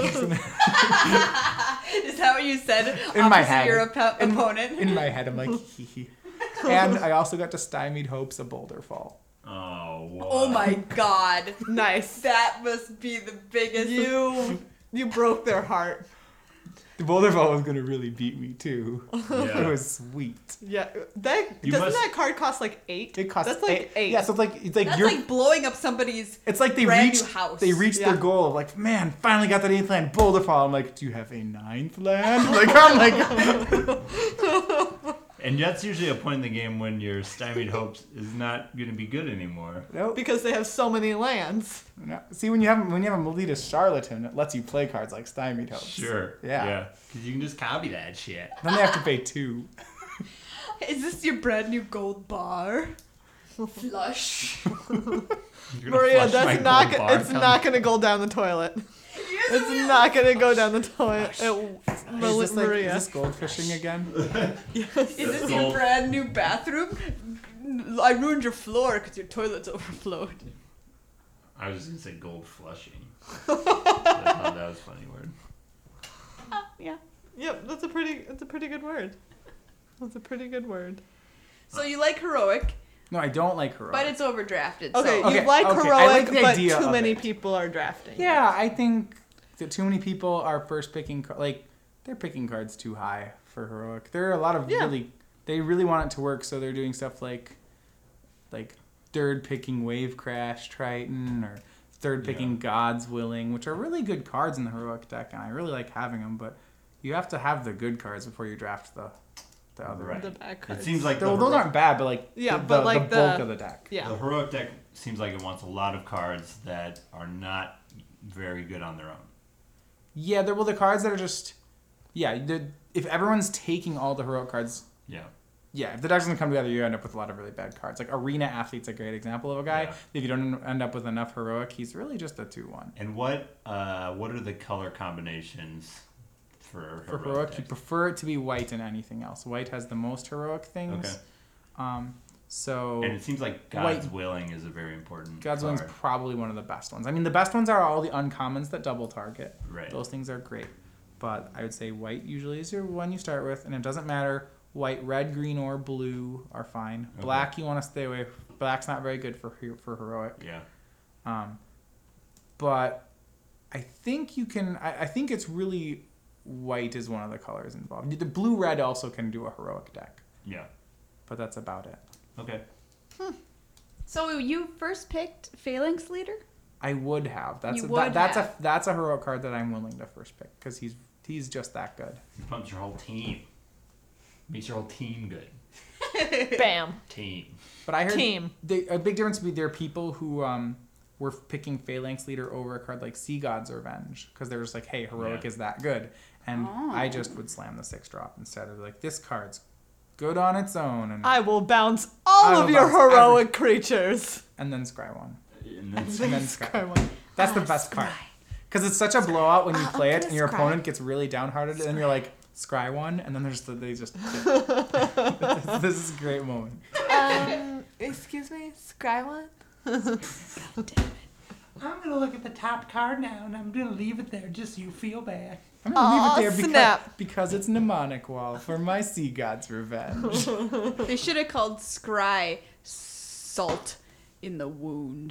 that what you said? In my opposite head. your op- In- opponent? In my head, I'm like, hee hee. And I also got to Stymied Hopes of Boulder Fall. Oh, wow. Oh my god. Nice. That must be the biggest. You, you broke their heart. The boulder ball was gonna really beat me too. Yeah. It was sweet. Yeah, that You doesn't must- that card cost like eight? It costs That's like eight. Yeah, so it's like it's like That's you're. like blowing up somebody's. it's like they brand reached new house. they reached Yeah. their goal of like, man, finally got that eighth land, boulder fall. I'm like, do you have a ninth land? Like I'm like, And that's usually a point in the game when your stymied hopes is not going to be good anymore. nope. Because they have so many lands. No. See, when you have when you have a Melita Charlatan, it lets you play cards like Stymied Hopes. Sure. Yeah. Yeah. Because you can just copy that shit. Then they have to pay two. Is this your brand new gold bar? Flush. You're gonna Maria, flush my that's not gold go- bar it's down- not gonna go down the toilet. It's not gonna go down the toilet. It, Is this, like, Maria. is this gold fishing again? Is this your gold. brand new bathroom? I ruined your floor because your toilet's overflowed. I was just going to say gold flushing. I thought that was a funny word. Oh, yeah. Yep, that's a pretty that's a pretty good word. That's a pretty good word. So you like heroic, No, I don't like heroic. but it's overdrafted. Okay, So. you Okay, like okay, I heroic, like the but idea too of many it. people are drafting. Yeah, I think that too many people are first picking car- like they're picking cards too high for heroic. There are a lot of Yeah. really they really want it to work, so they're doing stuff like like third picking Wave Crash Triton or third picking Yeah. God's Willing, which are really good cards in the heroic deck, and I really like having them. But you have to have the good cards before you draft the the other. Right. The back It cards. seems like the, Though those hero- aren't bad, but like Yeah, the, but the, like the bulk the- of the deck. Yeah. the heroic deck seems like it wants a lot of cards that are not very good on their own. Yeah, they're well the cards that are just yeah. the- If everyone's taking all the heroic cards. Yeah. Yeah, if the deck doesn't come together, you end up with a lot of really bad cards. Like Arena Athlete's a great example of a guy. Yeah. If you don't end up with enough heroic, he's really just a two one. And what uh, what are the color combinations for For heroic heroic, you decks? prefer it to be white and anything else. White has the most heroic things. Okay. Um, so And it seems like God's White- Willing is a very important God's Willing's card. probably one of the best ones. I mean, the best ones are all the uncommons that double target. Right. Those things are great. But I would say white usually is your one you start with, and it doesn't matter. White, red, green, or blue are fine. Okay. Black you want to stay away. Black's not very good for he- for heroic. Yeah. Um, but I think you can. I, I think it's really white is one of the colors involved. The blue red also can do a heroic deck, Yeah. but that's about it. Okay. So you first picked Phalanx Leader? I would have. That's You a, would that, that's have. a that's a heroic card that I'm willing to first pick because he's he's just that good. It pumps your whole team. Makes your whole team good. Bam. Team. But I heard Team. They, a big difference would be there are people who um were picking Phalanx Leader over a card like Sea God's Revenge because they're just like, hey, heroic Yeah. is that good, and Oh. I just would slam the six drop instead of like this card's good on its own, and I will bounce all I of will your bounce every- heroic creatures. and then scry one. And then And then scry. Scry one. That's the Ah, best card. scry. Because it's such a blowout when you Ah, play I'm it gonna and your scry. opponent gets really downhearted, and then you're like, scry one, and then there's the, they just. This is a great moment. Um, excuse me, scry one. I'm gonna look at the top card now, and I'm gonna leave it there just so you feel bad. I'm gonna leave Aw, it there because, snap. because it's Mnemonic Wall for my Sea God's Revenge. They should have called Scry Salt in the Wound.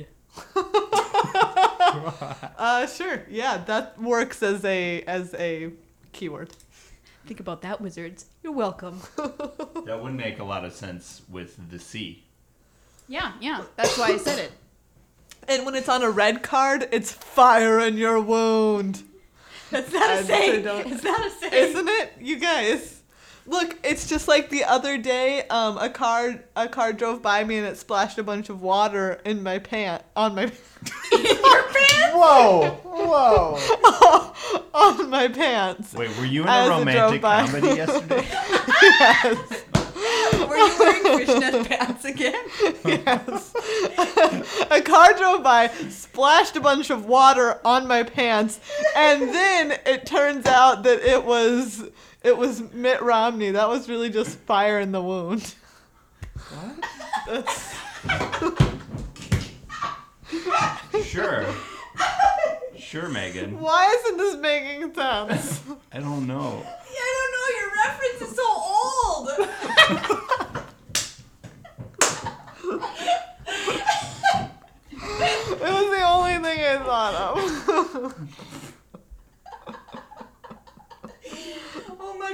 Uh, sure. Yeah, that works as a as a keyword. Think about that, wizards. You're welcome. that would make a lot of sense with the sea. Yeah, yeah. That's why I said it. And when it's on a red card, it's fire in your wound. That's not I'd a say saying. don't- It's not a saying. Isn't it? You guys. Look, it's just like the other day, um, a car a car drove by me and it splashed a bunch of water in my pant on my Whoa! Whoa! on my pants. Wait, were you in As a it romantic drove by. comedy yesterday? Were you wearing fishnet pants again? Yes. A car drove by, splashed a bunch of water on my pants, and then it turns out that it was it was Mitt Romney. That was really just fire in the wound. What? That's, Sure. Sure, Megan. why isn't this making sense? I don't know. I don't know. Your reference is so old. It was the only thing I thought of.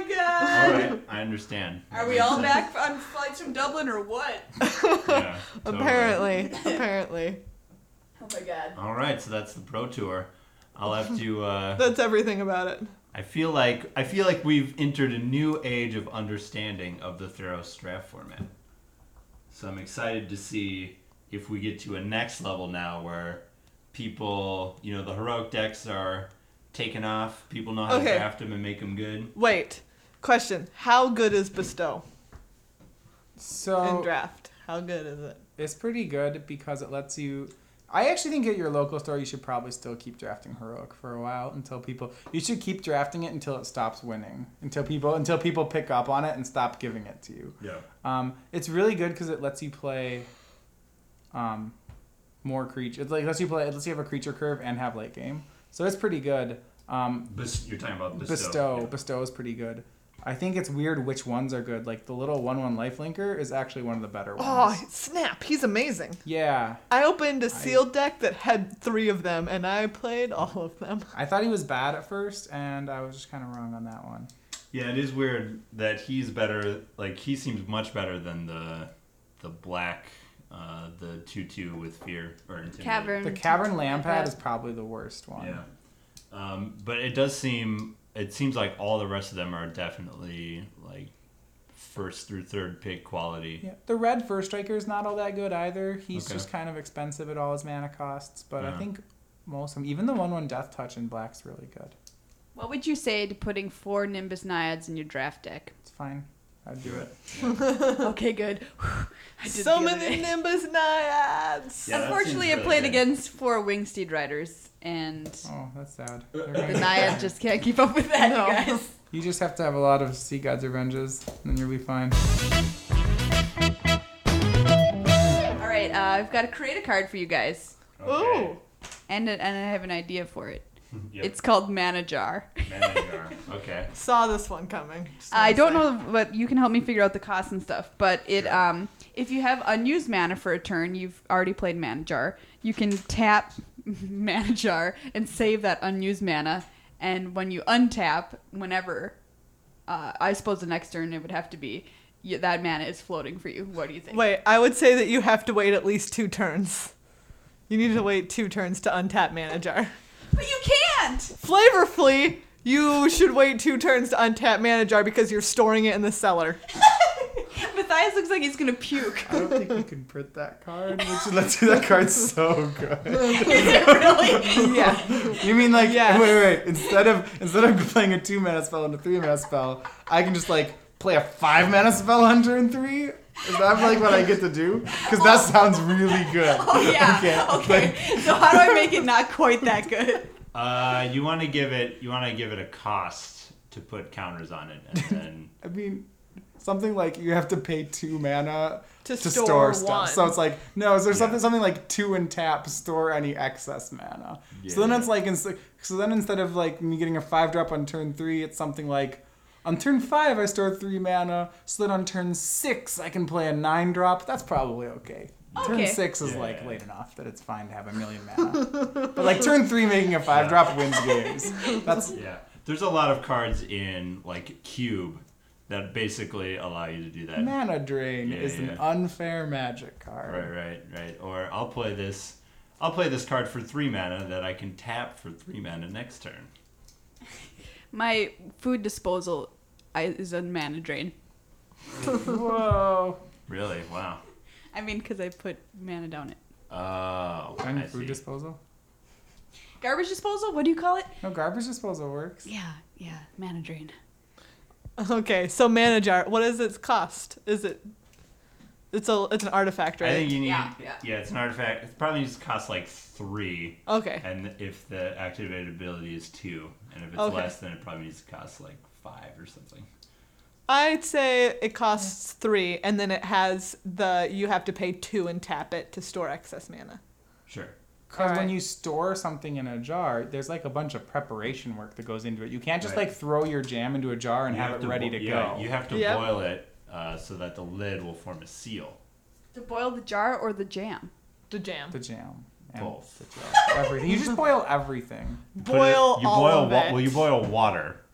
god! All right, I understand. Are we all back on flights from Dublin or what? Yeah, totally. Apparently, apparently. Oh my god. All right, so that's the Pro Tour. I'll have to. Uh, That's everything about it. I feel like I feel like we've entered a new age of understanding of the Theros draft format. So I'm excited to see if we get to a next level now where people, you know, the heroic decks are taken off. People know how Okay. to draft them and make them good. Wait, question. How good is Bestow in So draft? How good is it? it's pretty good because it lets you. I actually think at your local store you should probably still keep drafting heroic for a while until people. You should keep drafting it until it stops winning. Until people until people pick up on it and stop giving it to you. Yeah. Um, it's really good because it lets you play. Um, more creature. It's like lets you play. It lets you have a creature curve and have late game. So it's pretty good. Um, Bes- you're talking about Bestow. Bestow. Yeah. Bestow is pretty good. I think it's weird which ones are good. Like the little one one lifelinker is actually one of the better ones. Oh, snap. He's amazing. Yeah. I opened a sealed deck that had three of them, and I played all of them. I thought he was bad at first, and I was just kind of wrong on that one. Yeah, it is weird that he's better. Like he seems much better than the the black, uh, the two two with fear or intimidate. Cavern. The Cavern Lampad is probably the worst one. Yeah, um, but it does seem. It seems like all the rest of them are definitely like first through third pick quality. Yeah. The red First Striker is not all that good either. He's Okay. just kind of expensive at all his mana costs, but I Yeah. think most of them, even the one one Death Touch in black's really good. What would you say to putting four Nimbus Naiads in your draft deck? It's fine. I'd do it. Okay, good. I did So the other many day. Nimbus Naiads. Yeah, that Unfortunately, seems I really played good. against four Wingsteed Riders, and Oh, that's sad. the Naiad just can't keep up with that, No. you guys. You just have to have a lot of Sea God's Revenges, and then you'll be fine. All right, uh, I've got to create a card for you guys, Ooh. and and I have an idea for it. Yep. It's called Mana Jar. Manager. Okay. Saw this one coming. Just I wanna don't say. know, but you can help me figure out the costs and stuff. But it, um, if you have unused mana for a turn, you've already played Mana Jar. You can tap Mana Jar and save that unused mana. And when you untap, whenever, uh, I suppose the next turn it would have to be, y- that mana is floating for you. What do you think? Wait, I would say that you have to wait at least two turns. You need to wait two turns to untap Mana Jar. But you can't. Flavorfully, you should wait two turns to untap Mana Jar because you're storing it in the cellar. Matthias looks like he's gonna puke. I don't think you can print that card, which lets you that card's so good. Is it really? Yeah. You mean like Yes. wait, wait, wait. Instead of instead of playing a two mana spell and a three mana spell, I can just like play a five mana spell on turn three? Is that like what I get to do? Because that sounds really good. Oh yeah. Okay. Okay. So how do I make it not quite that good? Uh, you want to give it. You want to give it a cost to put counters on it, and then I mean, something like you have to pay two mana To to store store, one. stuff. So it's like no, is there something Yeah. something like two and tap store any excess mana? so then Yeah. it's like ins- so then instead of like me getting a five drop on turn three, it's something like on turn five I store three mana. So then on turn six I can play a nine drop. That's probably okay. Turn Okay. six is Yeah. like late enough that it's fine to have a million mana. But like turn three making a five drop wins games. That's yeah. There's a lot of cards in like Cube that basically allow you to do that. mana drain Yeah, is an yeah. unfair magic card. Right, right, right. Or I'll play this. I'll play this card for three mana that I can tap for three mana next turn. My food disposal I, is a mana drain. Whoa. Really? Wow. I mean, because I put mana down it. Oh, And I food see. disposal? Garbage disposal? What do you call it? No, garbage disposal works. Yeah, yeah, mana drain. Okay, so Mana Jar, what is its cost? Is it? It's a. It's an artifact, right? I think you need. Yeah, Yeah, yeah. it's an artifact. It probably needs to cost like three. Okay. And if the activated ability is two, and if it's Okay. less, then it probably needs to cost like five or something. I'd say it costs three, and then it has the you have to pay two and tap it to store excess mana. Sure. Because when Alright. you store something in a jar, there's like a bunch of preparation work that goes into it. You can't just Right. like throw your jam into a jar and You have, it to ready bo- to yeah, go. You have to Yep. boil it uh, so that the lid will form a seal. To boil the jar or the jam? The jam. The jam. And Both. the jar. Everything. You just boil everything. Put it- Boil you all boil of wa- it. Well, you boil water,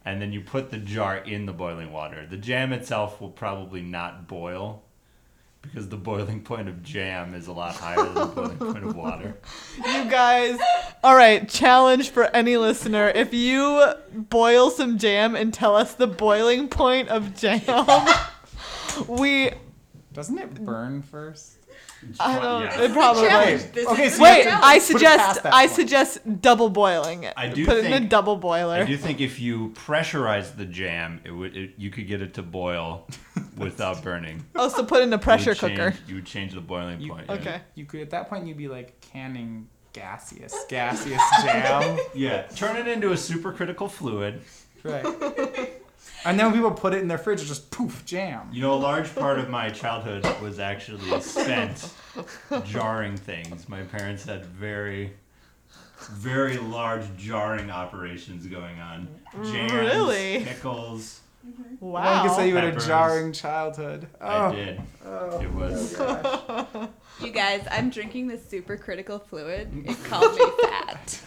and then you put the jar in the boiling water. The jam itself will probably not boil because the boiling point of jam is a lot higher than the boiling point of water. You guys, all right, challenge for any listener. If you boil some jam and tell us the boiling point of jam, we, Doesn't it burn first? I don't, Yeah. it probably. Challenge. This Okay, is so the Wait, challenge. I Put it suggest, past that I point. suggest double boiling it. I do Put it in a think- double boiler. I do think if you pressurize the jam, it would it, you could get it to boil without burning. Oh, so put in a pressure You would cooker. change- You would change the boiling You- point. yeah. Okay. You could at that point you'd be like canning gaseous, gaseous jam. Yeah. Turn it into a supercritical fluid. Right. And then when people put it in their fridge, it's just poof, jam. You know, a large part of my childhood was actually spent jarring things. My parents had very, very large jarring operations going on. Jams, Really? pickles. Wow. One could say you had a Peppers. jarring childhood. Oh, I did. oh, It was. gosh. You guys, I'm drinking this super critical fluid. It called me fat.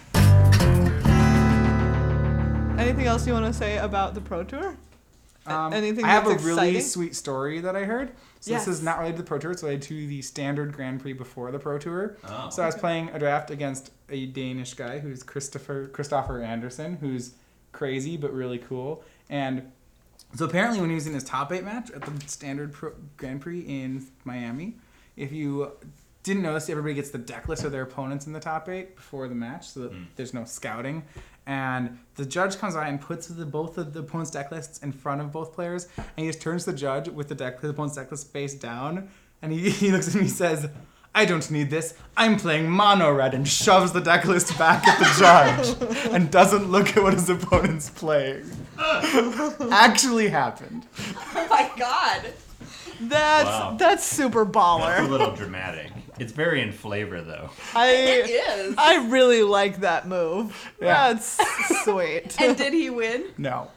Anything else you want to say about the Pro Tour? Um, Anything I have a that's really exciting? sweet story that I heard. So Yes. this is not related to the Pro Tour. It's related to the standard Grand Prix before the Pro Tour. Oh. So I was playing a draft against a Danish guy who's Christopher Christopher Anderson, who's crazy but really cool. And so apparently when he was in his top eight match at the standard Pro Grand Prix in Miami, if you didn't notice, everybody gets the deck list of their opponents in the top eight before the match, so that Mm. there's no scouting. And the judge comes by and puts the, both of the opponent's deck lists in front of both players, and he just turns to the judge with the deck, the opponent's deck list face down, and he, he looks at me and he says, "I don't need this. I'm playing mono red," and shoves the deck list back at the judge and doesn't look at what his opponent's playing. Actually happened. Oh my god. That's Wow. that's super That's a baller. little dramatic. It's very in flavor, though. It I is. I really like that move. Yeah. That's sweet. And did he win? No.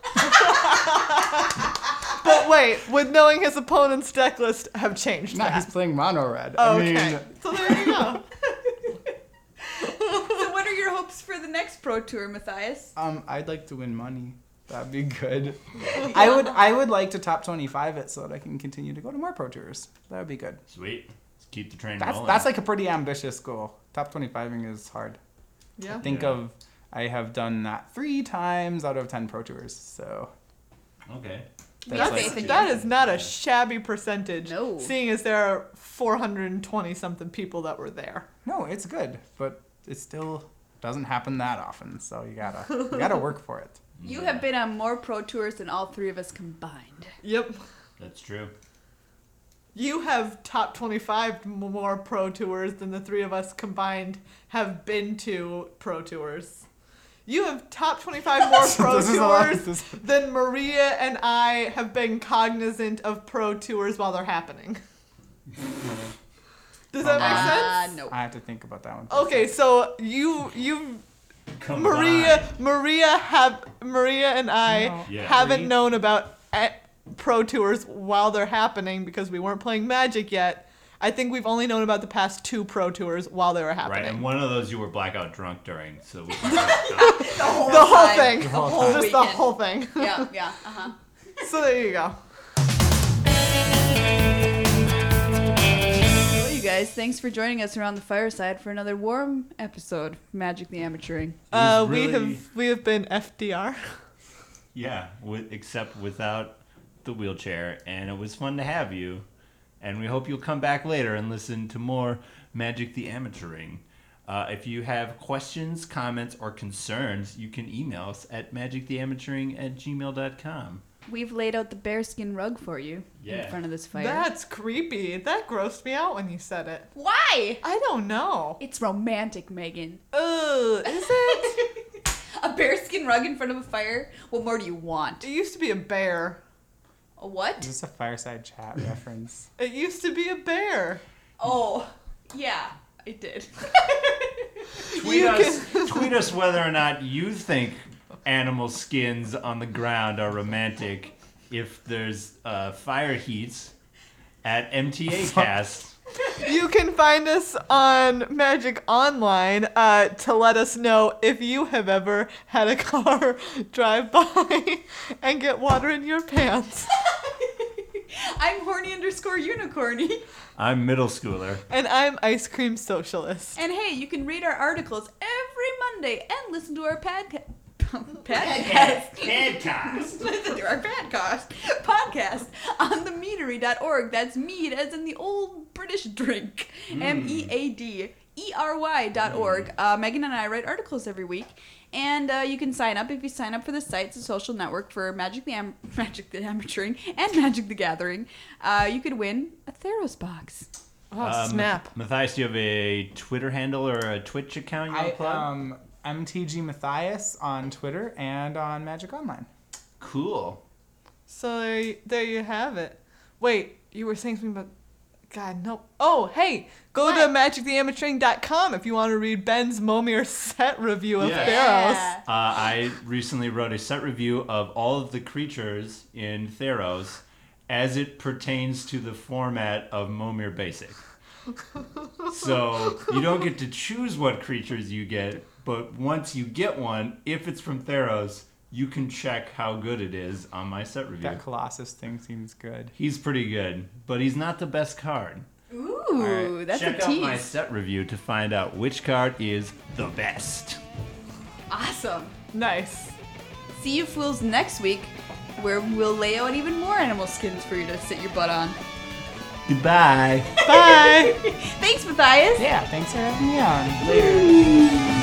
But wait, would knowing his opponent's deck list have changed No, that? he's playing mono red. Oh, I mean, okay. So there you go. So what are your hopes for the next Pro Tour, Matthias? um, I'd like to win money. That'd be good. I would I would like to top twenty-five it so that I can continue to go to more Pro Tours. That would be good. Sweet. Let's keep the train That's rolling. that's like a pretty ambitious goal. Top twenty-five-ing is hard. Yeah. Think Yeah. of I have done that three times out of ten Pro Tours. So Okay. We That's have like- faith in you. That is not a shabby percentage. No. Seeing as there are four hundred twenty something people that were there. no, it's good, but it still doesn't happen that often. So you gotta you gotta work for it. You have been on more Pro Tours than all three of us combined. Yep. That's true. You have top twenty-five more Pro Tours than the three of us combined have been to Pro Tours. You have top twenty-five more Pro This is a lot- Tours this- than Maria and I have been cognizant of Pro Tours while they're happening. Does that make Ah, sense? no. I have to think about that one. Okay, so you you Come Maria on. Maria have Maria and I No. Yeah. haven't Three. known about at Pro Tours while they're happening because we weren't playing Magic yet. I think we've only known about the past two Pro Tours while they were Right, happening. and one of those you were blackout drunk during, so we The whole, the whole time. thing. The whole Just the weekend. whole thing. Yeah, yeah, uh-huh. So there you go. Well, you guys, thanks for joining us around the fireside for another warm episode of Magic the Amateuring. Uh, we really- have we have been F D R. Yeah, with, except without the wheelchair, and it was fun to have you. And we hope you'll come back later and listen to more Magic the Amateuring. Uh, if you have questions, comments, or concerns, you can email us at magictheamateuring at gmail dot com. We've laid out the bearskin rug for you Yeah. in front of this fire. That's creepy. That grossed me out when you said it. Why? I don't know. It's romantic, Megan. Ugh, is it? A bearskin rug in front of a fire? What more do you want? It used to be a bear. A what? Is this a fireside chat reference? It used to be a bear. Oh, yeah, it did. Tweet You us, tweet us whether or not you think animal skins on the ground are romantic if there's uh, fire heats at M T A Cast You can find us on Magic Online uh, to let us know if you have ever had a car drive by and get water in your pants. I'm horny underscore unicorny. I'm middle schooler. And I'm Ice Cream Socialist. And hey, you can read our articles every Monday and listen to our padca- podcast. Podcast. Listen to our podcast podcast on the meadery dot org. That's mead as in the old British drink. M E A D E R Y dot org. Uh, Megan and I write articles every week. And uh, you can sign up if you sign up for the site. It's a social network for Magic the Am- Magic the Amateuring and Magic the Gathering. Uh, you could win a Theros box. Oh, Um, snap. Matthias, do you have a Twitter handle or a Twitch account you want I to plug? um M T G Matthias on Twitter and on Magic Online. Cool. So there you, there you have it. Wait, you were saying something about... God, no. Oh, hey, go What? to magic the amateuring dot com if you want to read Ben's Momir set review of Yeah. Theros. Yeah. Uh, I recently wrote a set review of all of the creatures in Theros as it pertains to the format of Momir Basic. So you don't get to choose what creatures you get, but once you get one, if it's from Theros, you can check how good it is on my set review. That Colossus thing seems good. He's pretty good, but he's not the best card. Ooh, right. that's Check a out tease. my set review to find out which card is the best. Awesome. Nice. See you fools next week, where we'll lay out even more animal skins for you to sit your butt on. Goodbye. Bye. Thanks, Matthias. Yeah, thanks for having me on. Later.